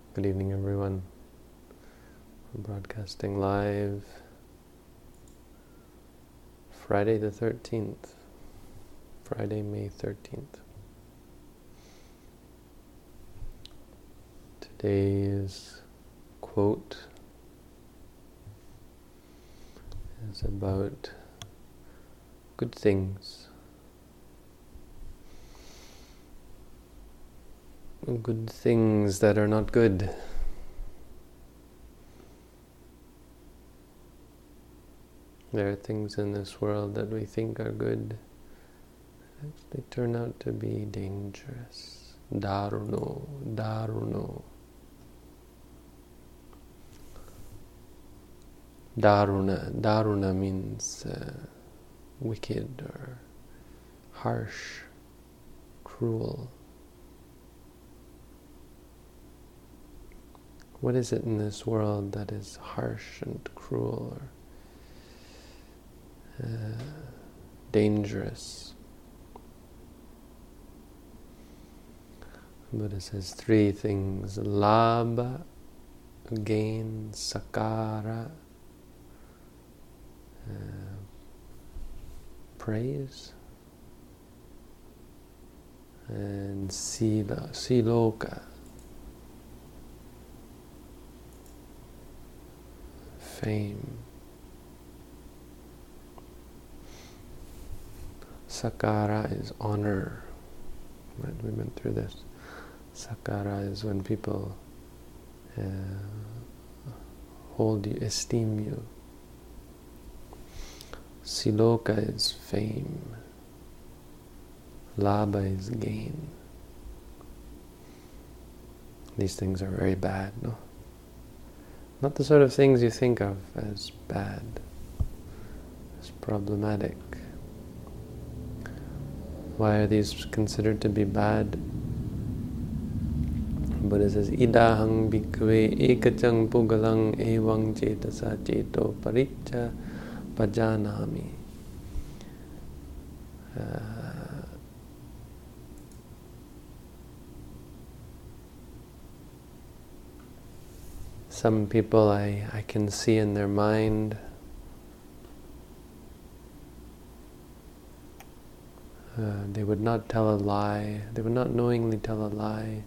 Good evening, everyone. We're broadcasting live Friday the 13th, Friday, May 13th. Today's quote is about good things. Good things that are not good. There are things in this world that we think are good, they turn out to be dangerous. Daruno, daruno. Daruna means wicked or harsh, cruel. What is it in this world that is harsh and cruel or dangerous? Buddha says three things: labha, gain, sakara, praise, and sila, siloka, fame. Sakara is honor. Right? We went through this. Sakara is when people hold you, esteem you. Siloka is fame. Labha is gain. These things are very bad, no? Not the sort of things you think of as bad, as problematic. Why are these considered to be bad? Buddha says, idahang bhikkhave ekachang pugalang evang cetasa ceto paricca pajanami. Some people I can see in their mind they would not tell a lie, they would not knowingly tell a lie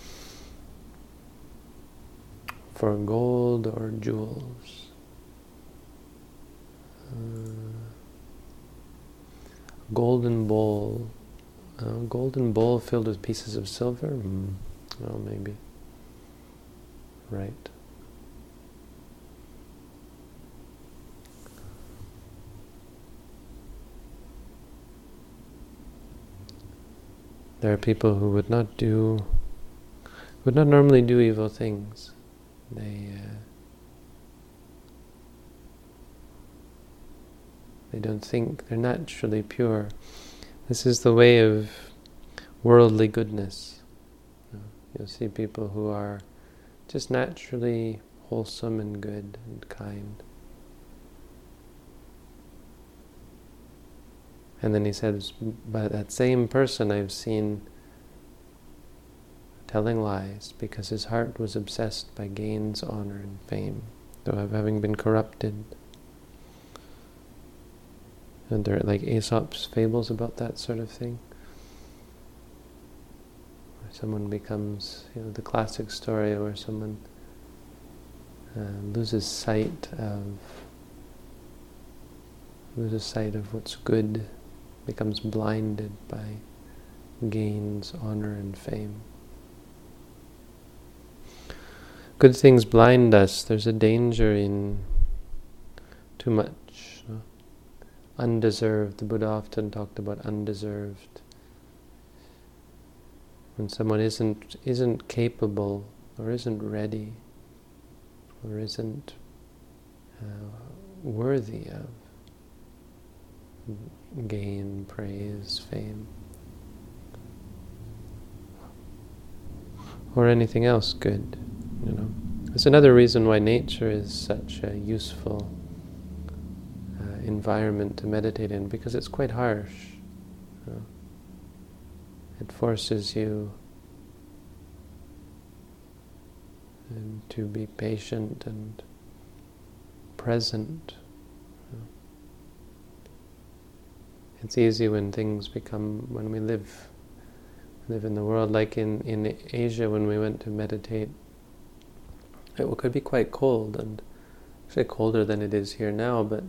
for gold or jewels. Golden bowl filled with pieces of silver? Well, maybe. Right. There are people who would not normally do evil things. They don't think, they're naturally pure. This is the way of worldly goodness. You'll see people who are just naturally wholesome and good and kind. And then he says, by that same person I've seen telling lies because his heart was obsessed by gains, honor, and fame, though having been corrupted. And there are like Aesop's fables about that sort of thing. Where someone becomes, the classic story where someone loses sight of what's good, becomes blinded by gains, honor, and fame. Good things blind us. There's a danger in too much. Undeserved. The Buddha often talked about undeserved. When someone isn't capable, or isn't ready, or isn't worthy of gain, praise, fame, or anything else good. It's another reason why nature is such a useful environment to meditate in, because it's quite harsh. It forces you and to be patient and present. It's easy when things become, when we live in the world, like in Asia when we went to meditate, it could be quite cold, and actually colder than it is here now, but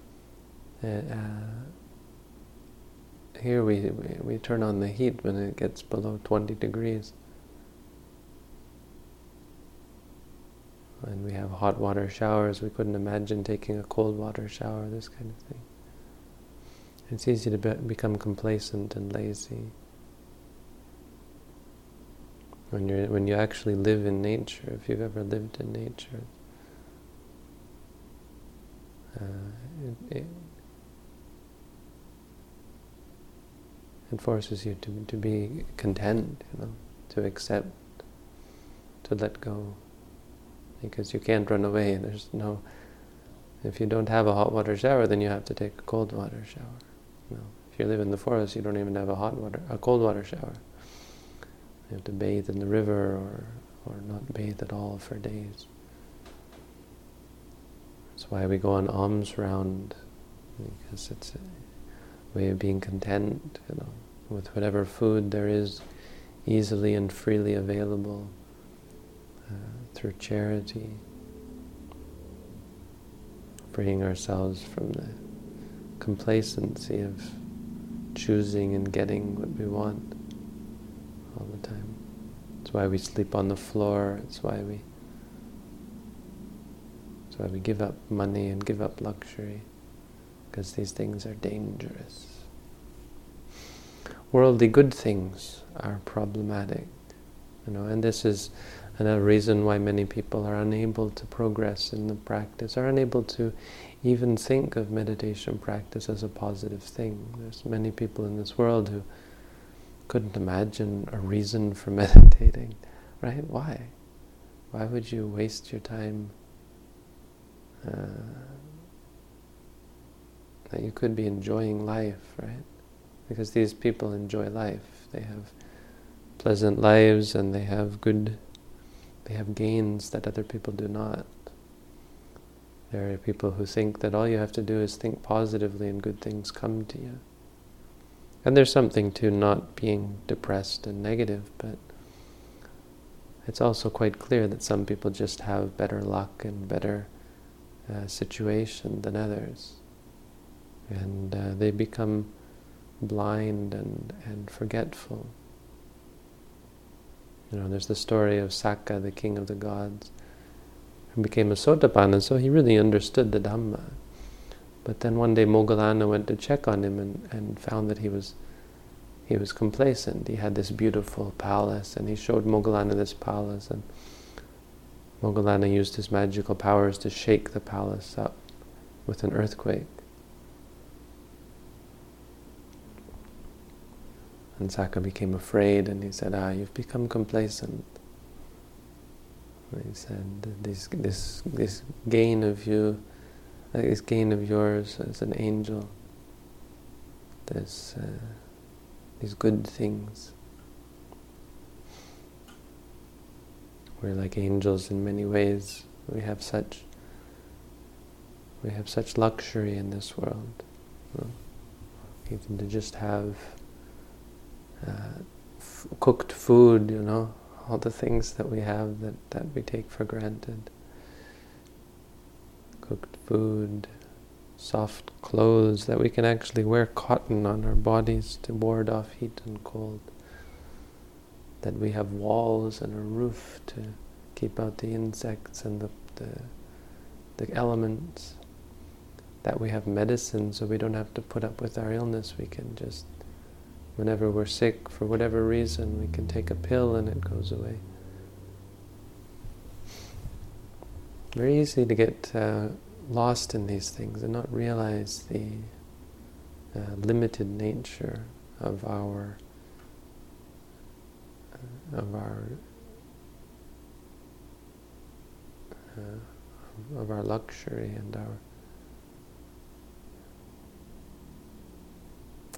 here we turn on the heat when it gets below 20 degrees. And we have hot water showers. We couldn't imagine taking a cold water shower, this kind of thing. It's easy to become complacent and lazy. When you actually live in nature, if you've ever lived in nature, it forces you to be content, to accept, to let go, because you can't run away. If you don't have a hot water shower, then you have to take a cold water shower. If you live in the forest, you don't even have a cold water shower. You have to bathe in the river or not bathe at all for days. That's why we go on alms round, because it's a way of being content, with whatever food there is easily and freely available through charity, freeing ourselves from the complacency of choosing and getting what we want all the time. That's why we sleep on the floor. It's why we give up money and give up luxury, because these things are dangerous. Worldly good things are problematic, and this is another reason why many people are unable to progress in the practice, are unable to even think of meditation practice as a positive thing. There's many people in this world who couldn't imagine a reason for meditating, right? Why? Why would you waste your time that you could be enjoying life, right? Because these people enjoy life. They have pleasant lives, and they have gains that other people do not. There are people who think that all you have to do is think positively and good things come to you. And there's something to not being depressed and negative, but it's also quite clear that some people just have better luck and better situation than others. And they become blind and forgetful. There's the story of Sakka, the king of the gods, who became a Sotapanna, so he really understood the Dhamma. But then one day Moggallana went to check on him and found that he was complacent. He had this beautiful palace, and he showed Moggallana this palace, and Moggallana used his magical powers to shake the palace up with an earthquake. And Sakka became afraid, and he said, you've become complacent. And he said, this gain of you, this gain of yours as an angel, these good things. We're like angels in many ways. We have such luxury in this world. Even to just have cooked food, all the things that we have that we take for granted. Cooked food, soft clothes, that we can actually wear cotton on our bodies to ward off heat and cold. That we have walls and a roof to keep out the insects and the elements. That we have medicine so we don't have to put up with our illness. We can just, whenever we're sick, for whatever reason, we can take a pill and it goes away. Very easy to get lost in these things and not realize the limited nature of our luxury and our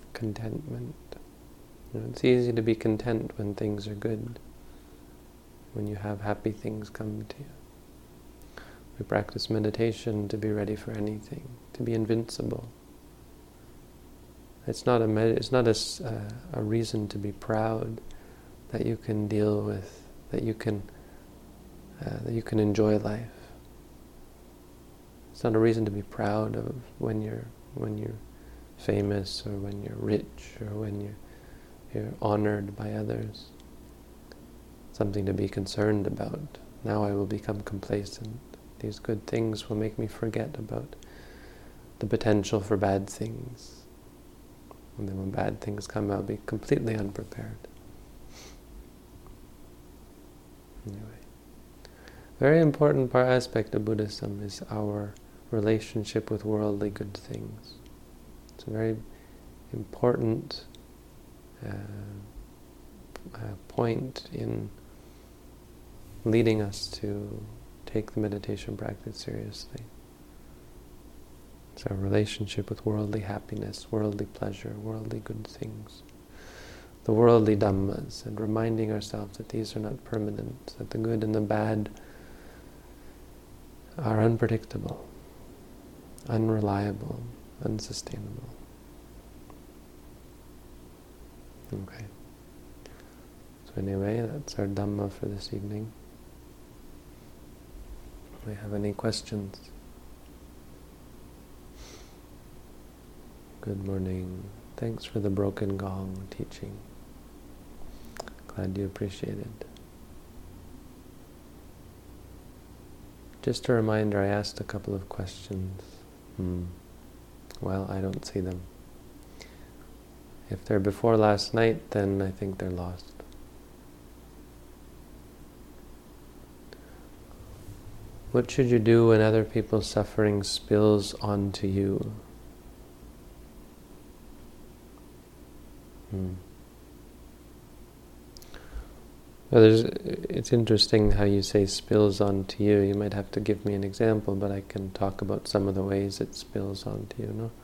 contentment. It's easy to be content when things are good. when you have happy things come to you. We practice meditation to be ready for anything, to be invincible. It's not a reason to be proud that you can deal with, that you can enjoy life. It's not a reason to be proud of when you're famous, or when you're rich, or when you're honored by others. Something to be concerned about. Now I will become complacent. These good things will make me forget about the potential for bad things. And then when bad things come, I'll be completely unprepared. Anyway, very important aspect of Buddhism is our relationship with worldly good things. It's a very important point in leading us to take the meditation practice seriously. It's our relationship with worldly happiness, worldly pleasure, worldly good things, the worldly dhammas, and reminding ourselves that these are not permanent, that the good and the bad are unpredictable, unreliable, unsustainable. Okay. So anyway, that's our Dhamma for this evening. Do we have any questions? Good morning. Thanks for the broken gong teaching. Glad you appreciated. Just a reminder, I asked a couple of questions. Well, I don't see them. If they're before last night, then I think they're lost. What should you do when other people's suffering spills onto you? Well, it's interesting how you say spills onto you. You might have to give me an example, but I can talk about some of the ways it spills onto you, no?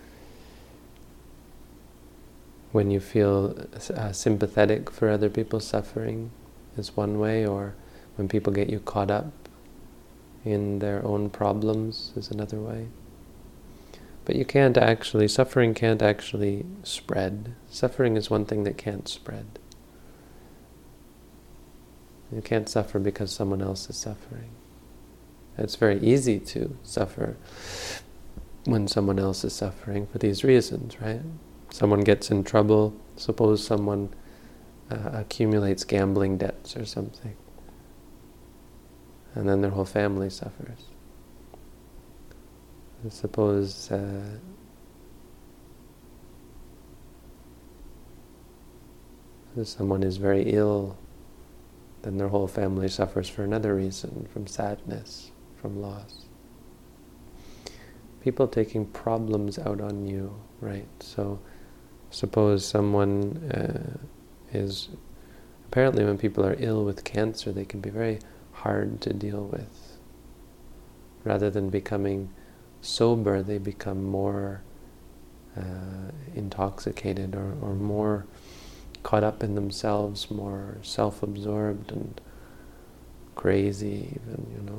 When you feel sympathetic for other people's suffering is one way, or when people get you caught up in their own problems is another way. But suffering can't actually spread. Suffering is one thing that can't spread. You can't suffer because someone else is suffering. It's very easy to suffer when someone else is suffering for these reasons, right? Someone gets in trouble, suppose someone accumulates gambling debts or something, and then their whole family suffers. Suppose someone is very ill, then their whole family suffers for another reason, from sadness, from loss. People taking problems out on you, right? So suppose someone apparently when people are ill with cancer, they can be very hard to deal with. Rather than becoming sober, they become more intoxicated or more caught up in themselves, more self-absorbed and crazy even,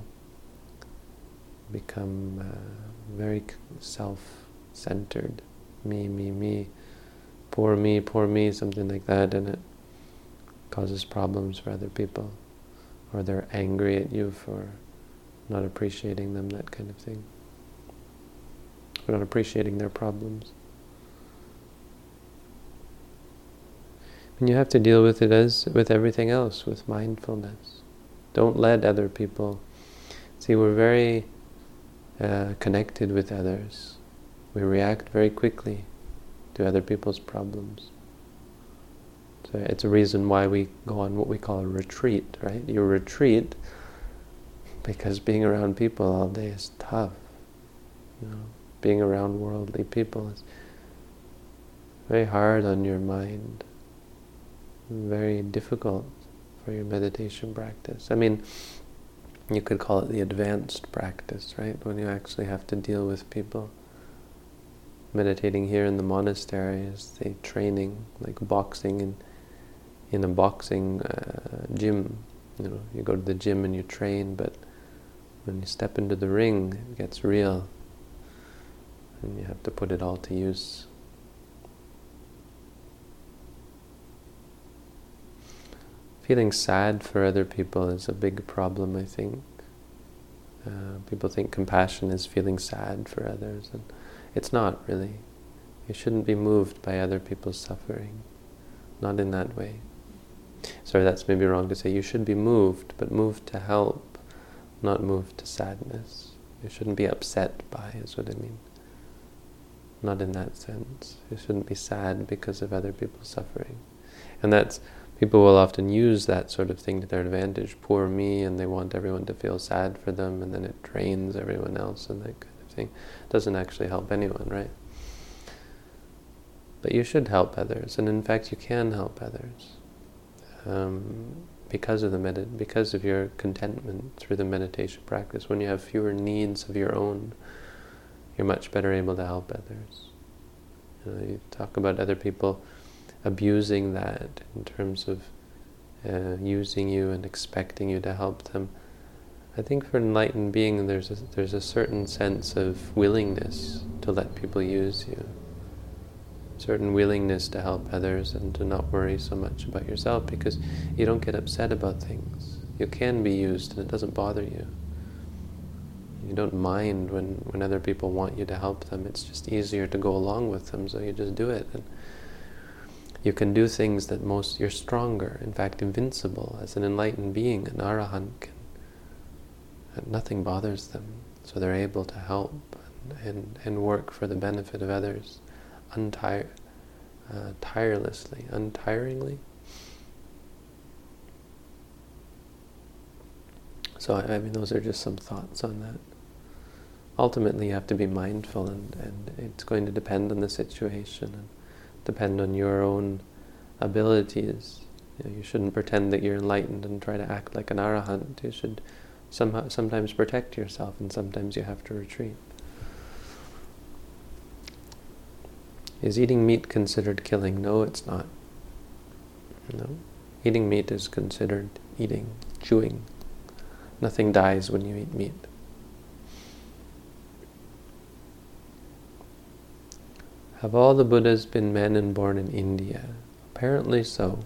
become very self-centered. Me, poor me, something like that, and it causes problems for other people. Or they're angry at you for not appreciating them, that kind of thing. For not appreciating their problems. And you have to deal with it as with everything else, with mindfulness. Don't let other people... See, we're very connected with others. We react very quickly to other people's problems. So it's a reason why we go on what we call a retreat, right? You retreat because being around people all day is tough. Being around worldly people is very hard on your mind, very difficult for your meditation practice. I mean, you could call it the advanced practice, right? When you actually have to deal with people. Meditating here in the monastery is the training, like boxing in a boxing gym. You go to the gym and you train, but when you step into the ring, it gets real, and you have to put it all to use. Feeling sad for other people is a big problem, I think. People think compassion is feeling sad for others, and it's not really. You shouldn't be moved by other people's suffering. Not in that way. Sorry, that's maybe wrong to say. You should be moved, but moved to help, not moved to sadness. You shouldn't be upset by, is what I mean. Not in that sense. You shouldn't be sad because of other people's suffering. And that's, people will often use that sort of thing to their advantage. Poor me, and they want everyone to feel sad for them, and then it drains everyone else, and that kind of thing. It doesn't actually help anyone, right? But you should help others, and in fact you can help others because of your contentment through the meditation practice. When you have fewer needs of your own, you're much better able to help others. You talk about other people abusing that in terms of using you and expecting you to help them. I think for an enlightened being, there's a certain sense of willingness to let people use you. Certain willingness to help others and to not worry so much about yourself, because you don't get upset about things. You can be used and it doesn't bother you. You don't mind when other people want you to help them. It's just easier to go along with them, so you just do it. And you can do things that you're stronger, in fact invincible. As an enlightened being, an arahant, nothing bothers them. So they're able to help and work for the benefit of others. Tirelessly, untiringly. So I mean, those are just some thoughts on that. Ultimately, you have to be mindful, and it's going to depend on the situation and depend on your own abilities. You shouldn't pretend that you're enlightened and try to act like an arahant. You should sometimes protect yourself, and sometimes you have to retreat. Is eating meat considered killing? No, it's not. No. Eating meat is considered eating, chewing. Nothing dies when you eat meat. Have all the Buddhas been men and born in India? Apparently so.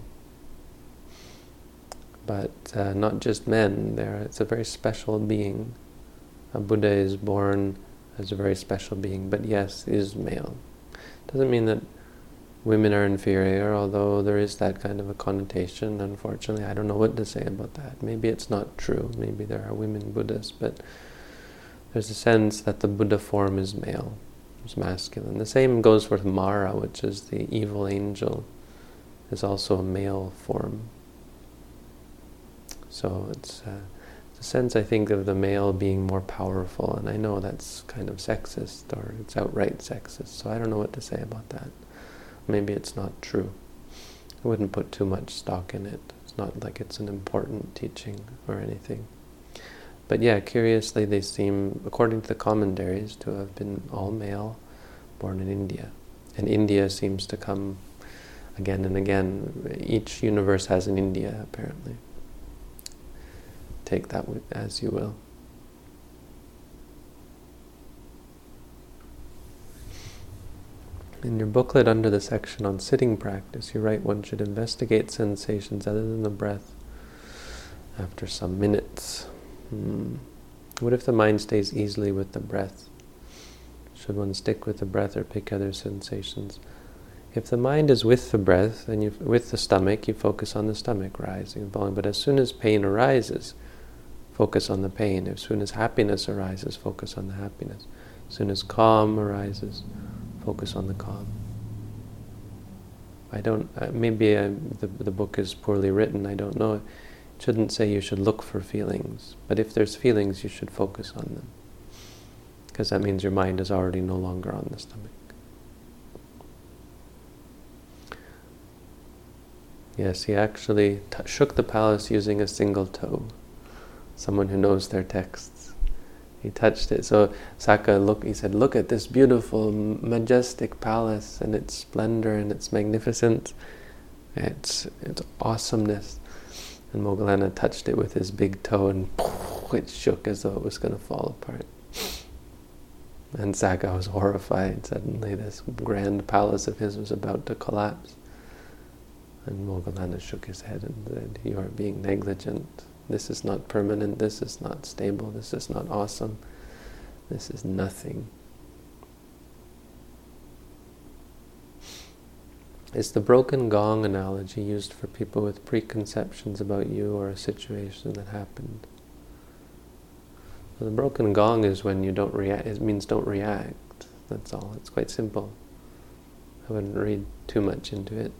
But not just men. It's a very special being. A Buddha is born as a very special being, but yes, is male. Doesn't mean that women are inferior, although there is that kind of a connotation. Unfortunately, I don't know what to say about that. Maybe it's not true. Maybe there are women Buddhas, but there's a sense that the Buddha form is male, is masculine. The same goes for Mara, which is the evil angel, is also a male form. So it's a sense, I think, of the male being more powerful, and I know that's kind of sexist, or it's outright sexist, so I don't know what to say about that. Maybe it's not true. I wouldn't put too much stock in it. It's not like it's an important teaching or anything. But yeah, curiously they seem, according to the commentaries, to have been all male, born in India. And India seems to come again and again. Each universe has an India, apparently. Take that as you will. In your booklet under the section on sitting practice, you write one should investigate sensations other than the breath after some minutes. What if the mind stays easily with the breath? Should one stick with the breath or pick other sensations? If the mind is with the breath, and with the stomach, you focus on the stomach rising and falling. But as soon as pain arises, focus on the pain. As soon as happiness arises, focus on the happiness. As soon as calm arises, focus on the calm. Maybe the book is poorly written, I don't know. It shouldn't say you should look for feelings, but if there's feelings, you should focus on them. Because that means your mind is already no longer on the stomach. Yes, he actually shook the palace using a single toe. Someone who knows their texts. He touched it. So Sakka he said, look at this beautiful, majestic palace and its splendor and its magnificence, its awesomeness. And Moggallana touched it with his big toe and it shook as though it was going to fall apart. And Sakka was horrified. Suddenly this grand palace of his was about to collapse. And Moggallana shook his head and said, "You are being negligent. This is not permanent, this is not stable, this is not awesome, this is nothing." It's the broken gong analogy used for people with preconceptions about you or a situation that happened. So the broken gong is when you don't react. It means don't react. That's all. It's quite simple. I wouldn't read too much into it.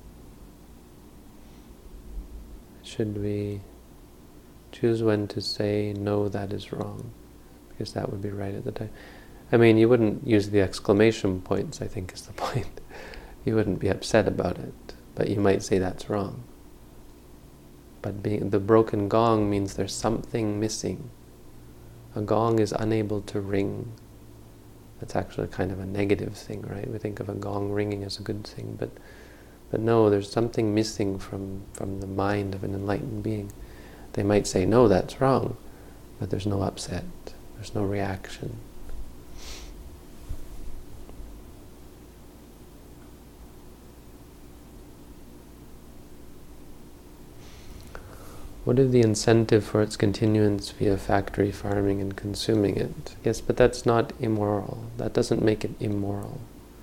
Should we choose when to say, "No, that is wrong," because that would be right at the time. I mean, you wouldn't use the exclamation points, I think is the point. You wouldn't be upset about it, but you might say that's wrong. But the broken gong means there's something missing. A gong is unable to ring. That's actually kind of a negative thing, right? We think of a gong ringing as a good thing, but no, there's something missing from the mind of an enlightened being. They might say, "No, that's wrong," but there's no upset, there's no reaction. What is the incentive for its continuance via factory farming and consuming it? Yes, but that's not immoral. That doesn't make it immoral.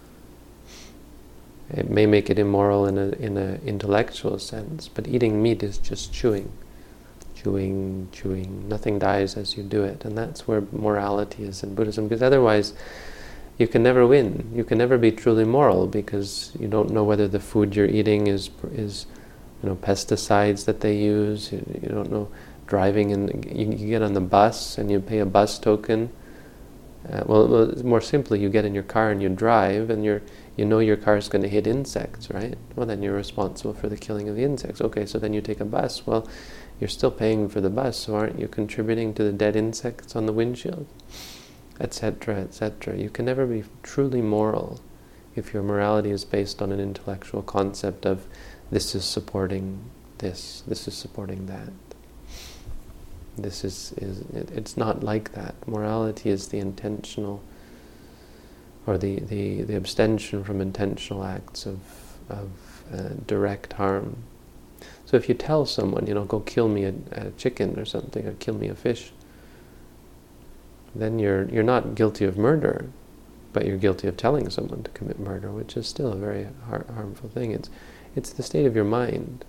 It may make it immoral in a intellectual sense, but eating meat is just chewing. Chewing. Nothing dies as you do it. And that's where morality is in Buddhism, because otherwise you can never win. You can never be truly moral, because you don't know whether the food you're eating is pesticides that they use. You don't know. Driving, and you get on the bus and you pay a bus token. Well, more simply, you get in your car and you drive, and you know your car is going to hit insects, right? Well, then you're responsible for the killing of the insects. Okay, so then you take a bus. Well, you're still paying for the bus, so aren't you contributing to the dead insects on the windshield? Etc., etc. You can never be truly moral if your morality is based on an intellectual concept of this is supporting this is supporting that. It's not like that. Morality is the intentional, or the abstention from intentional acts of direct harm. So if you tell someone, go kill me a chicken or something, or kill me a fish, then you're not guilty of murder, but you're guilty of telling someone to commit murder, which is still a very harmful thing. It's the state of your mind.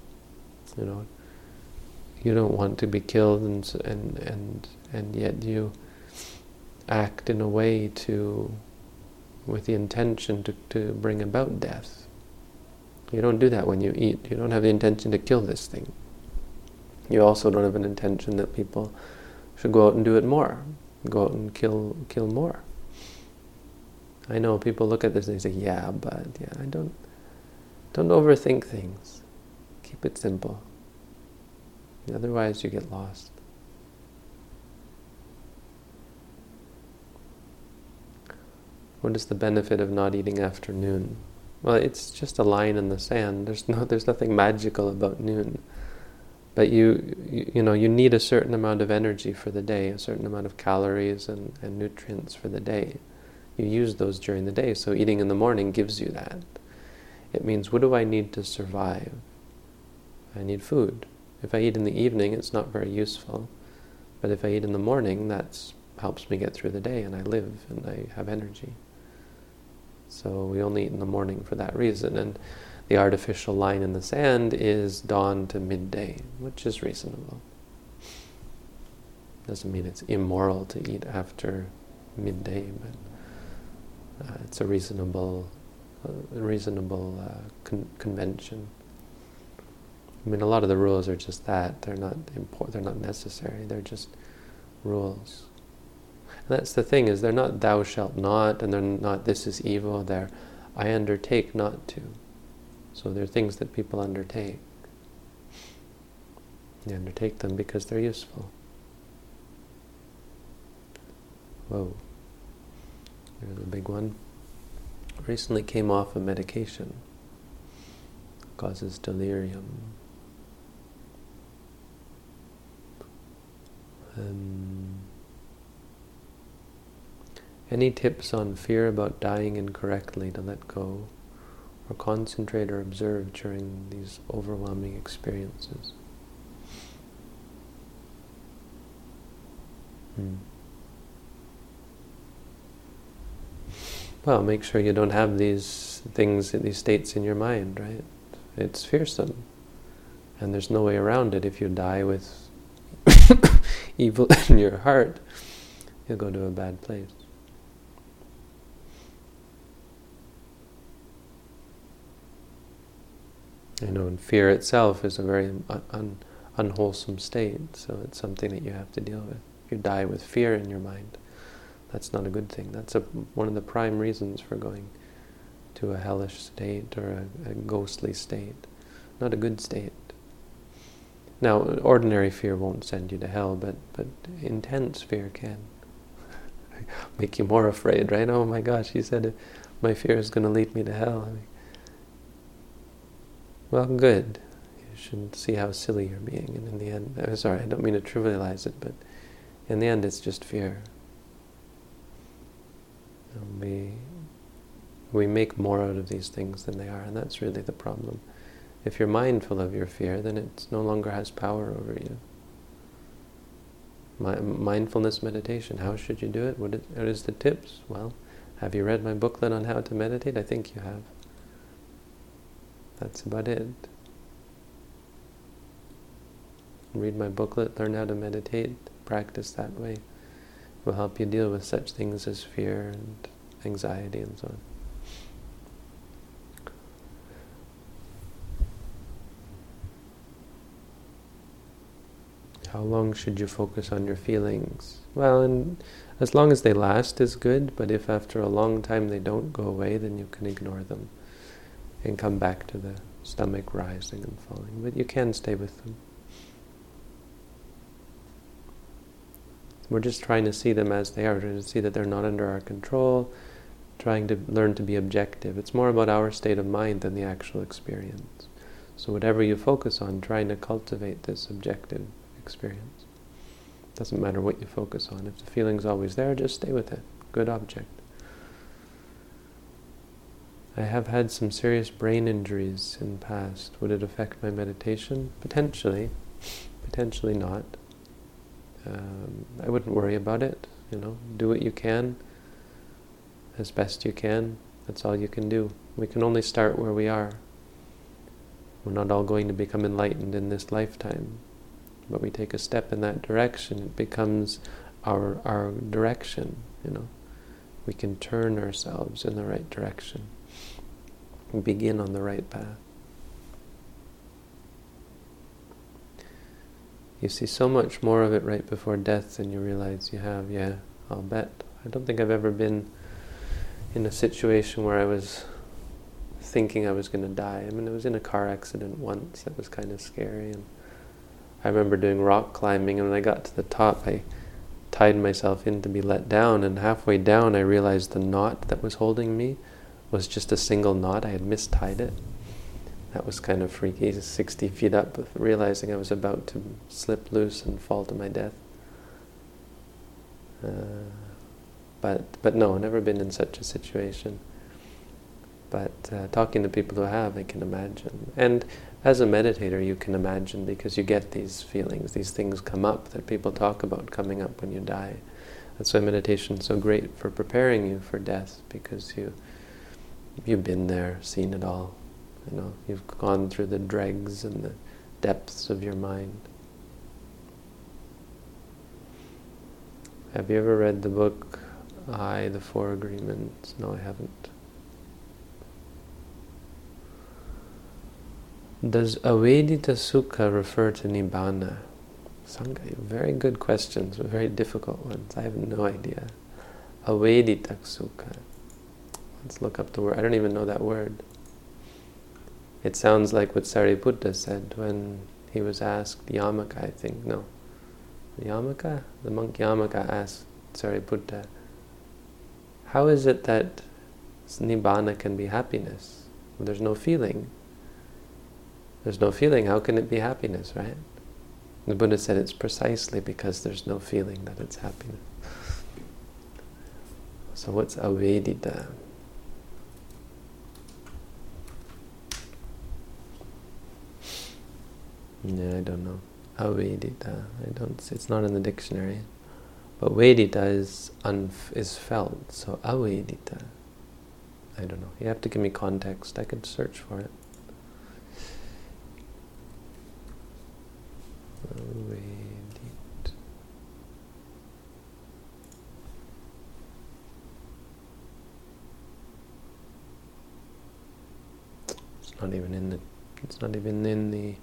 You don't want to be killed, and yet you act in a way with the intention to bring about death. You don't do that when you eat. You don't have the intention to kill this thing. You also don't have an intention that people should go out and do it more. Go out and kill more. I know people look at this and they say, I don't overthink things. Keep it simple. Otherwise you get lost. What is the benefit of not eating after noon? Well, it's just a line in the sand. There's nothing magical about noon. But you need a certain amount of energy for the day, a certain amount of calories and nutrients for the day. You use those during the day, so eating in the morning gives you that. It means, what do I need to survive? I need food. If I eat in the evening, it's not very useful. But if I eat in the morning, that helps me get through the day, and I live, and I have energy. So we only eat in the morning for that reason. And the artificial line in the sand is dawn to midday, which is reasonable. Doesn't mean it's immoral to eat after midday, but it's a reasonable convention. I mean, a lot of the rules are just that. They're not important. They're not necessary. They're just rules. And that's the thing, is they're not thou shalt not, and they're not this is evil. They're I undertake not to. So they're things that people undertake. They undertake them because they're useful. Whoa. There's a big one. Recently came off a medication. Causes delirium. Um, any tips on fear about dying incorrectly to let go, or concentrate or observe during these overwhelming experiences? Well, make sure you don't have these things, these states in your mind, right? It's fearsome, and there's no way around it. If you die with evil in your heart, you'll go to a bad place. And fear itself is a very unwholesome state, so it's something that you have to deal with. If you die with fear in your mind, that's not a good thing. That's one of the prime reasons for going to a hellish state or a ghostly state. Not a good state. Now, ordinary fear won't send you to hell, but intense fear can make you more afraid, right? Oh my gosh, he said my fear is going to lead me to hell. Well, good. You should see how silly you're being, and in the end, sorry, I don't mean to trivialize it, but in the end it's just fear. We make more out of these things than they are, and that's really the problem. If you're mindful of your fear, then it no longer has power over you. Mindfulness meditation, how should you do it? What is the tips? Well, have you read my booklet on how to meditate? I think you have. That's about it. Read my booklet, learn how to meditate, practice that way. It will help you deal with such things as fear and anxiety and so on. How long should you focus on your feelings? Well, and as long as they last is good, but if after a long time they don't go away, then you can ignore them and come back to the stomach rising and falling. But you can stay with them. We're just trying to see them as they are, trying to see that they're not under our control, trying to learn to be objective. It's more about our state of mind than the actual experience. So whatever you focus on, trying to cultivate this objective experience. Doesn't matter what you focus on. If the feeling's always there, just stay with it. Good object. I have had some serious brain injuries in the past. Would it affect my meditation? Potentially. Potentially not. I wouldn't worry about it. Do what you can, as best you can. That's all you can do. We can only start where we are. We're not all going to become enlightened in this lifetime. But we take a step in that direction, it becomes our direction, We can turn ourselves in the right direction. We begin on the right path. You see so much more of it right before death than you realize you have, yeah, I'll bet. I don't think I've ever been in a situation where I was thinking I was going to die. I was in a car accident once that was kind of scary, and I remember doing rock climbing, and when I got to the top, I tied myself in to be let down, and halfway down I realized the knot that was holding me was just a single knot. I had mistied it. That was kind of freaky, 60 feet up, realizing I was about to slip loose and fall to my death. But no, never been in such a situation. But talking to people who have, I can imagine. And as a meditator, you can imagine, because you get these feelings, these things come up that people talk about coming up when you die. That's why meditation is so great for preparing you for death, because you've been there, seen it all. You've gone through the dregs and the depths of your mind. Have you ever read the book, The Four Agreements? No, I haven't. Does Avedita Sukha refer to Nibbana? Sangha, very good questions, but very difficult ones. I have no idea. Avedita Sukha. Let's look up the word. I don't even know that word. It sounds like what Sariputta said when he was asked, Yamaka, I think. No. Yamaka? The monk Yamaka asked Sariputta, how is it that Nibbana can be happiness? Well, there's no feeling. There's no feeling, how can it be happiness, right? The Buddha said it's precisely because there's no feeling that it's happiness. So what's avedita? Yeah, I don't know. Avedita. It's not in the dictionary. But vedita is felt. So avedita. I don't know. You have to give me context. I could search for it. Avedita. It's not even in the. It's not even in the.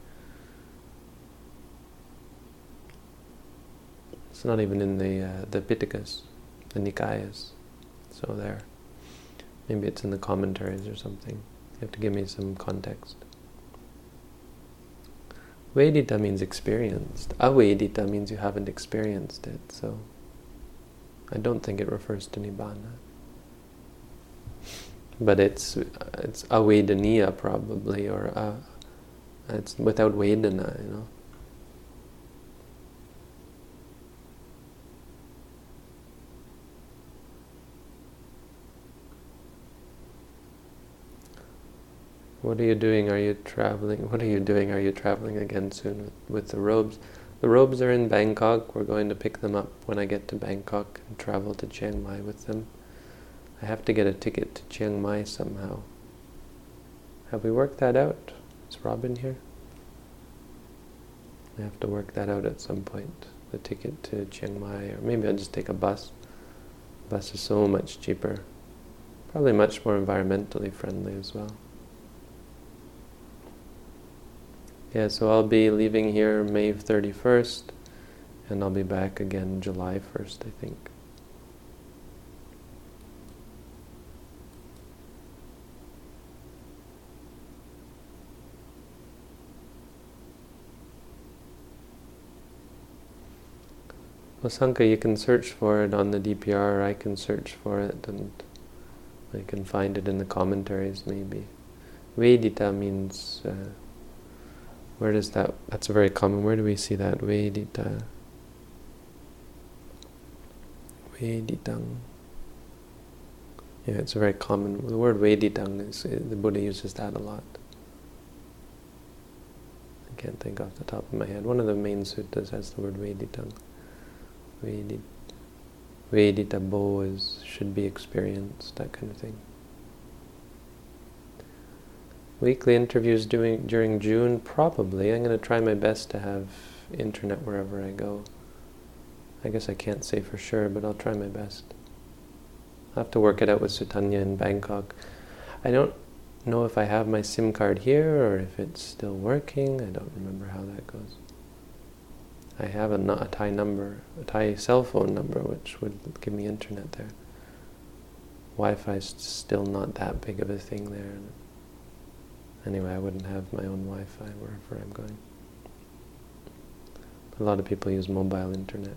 It's not even in the Pitakas, the Nikayas. So there. Maybe it's in the commentaries or something. You have to give me some context. Vedita means experienced. Avedita means you haven't experienced it. So I don't think it refers to Nibbana. But it's avedaniya probably, or it's without vedana, you know. What are you doing? Are you traveling? What are you doing? Are you traveling again soon with the robes? The robes are in Bangkok. We're going to pick them up when I get to Bangkok and travel to Chiang Mai with them. I have to get a ticket to Chiang Mai somehow. Have we worked that out? Is Robin here? I have to work that out at some point. The ticket to Chiang Mai, or maybe I'll just take a bus. Bus is so much cheaper. Probably much more environmentally friendly as well. Yeah, so I'll be leaving here May 31st, and I'll be back again July 1st, I think. Well, Sanka, you can search for it on the DPR, I can search for it, and I can find it in the commentaries, maybe. Vedita means... where does that... That's very common. Where do we see that? Vedita. Veditang. Yeah, it's a very common... The word Veditang, the Buddha uses that a lot. I can't think off the top of my head. One of the main suttas has the word Veditang. Vedita bo should be experienced, that kind of thing. Weekly interviews during June, probably. I'm going to try my best to have internet wherever I go. I guess I can't say for sure, but I'll try my best. I'll have to work it out with Sutanya in Bangkok. I don't know if I have my SIM card here or if it's still working. I don't remember how that goes. I have a Thai number, a Thai cell phone number, which would give me internet there. Wi-Fi is still not that big of a thing there. Anyway, I wouldn't have my own Wi-Fi wherever I'm going. A lot of people use mobile internet.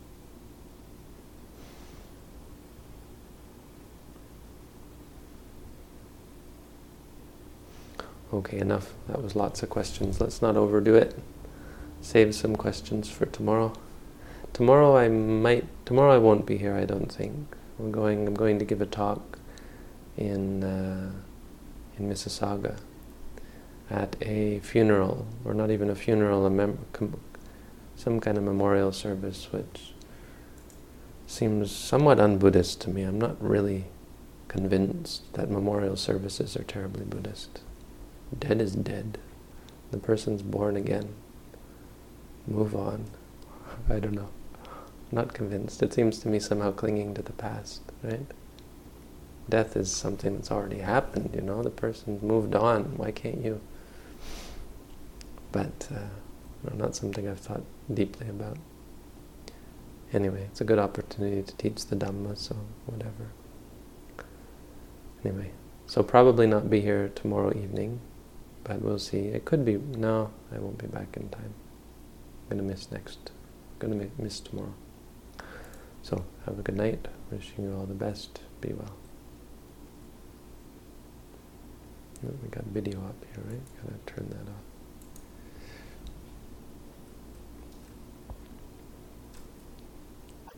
Okay, enough. That was lots of questions. Let's not overdo it. Save some questions for tomorrow. Tomorrow I won't be here, I don't think. I'm going to give a talk in Mississauga at a funeral, or not even a funeral, some kind of memorial service, which seems somewhat un-Buddhist to me. I'm not really convinced that memorial services are terribly Buddhist. Dead is dead. The person's born again. Move on. I don't know. Not convinced. It seems to me somehow clinging to the past, right? Death is something that's already happened, you know. The person's moved on. Why can't you? But not something I've thought deeply about. Anyway, it's a good opportunity to teach the Dhamma, so whatever. Anyway, so probably not be here tomorrow evening, but we'll see. It could be, no, I won't be back in time. I'm going to miss tomorrow. So, have a good night. Wishing you all the best. Be well. We got video up here, right? Gotta turn that off.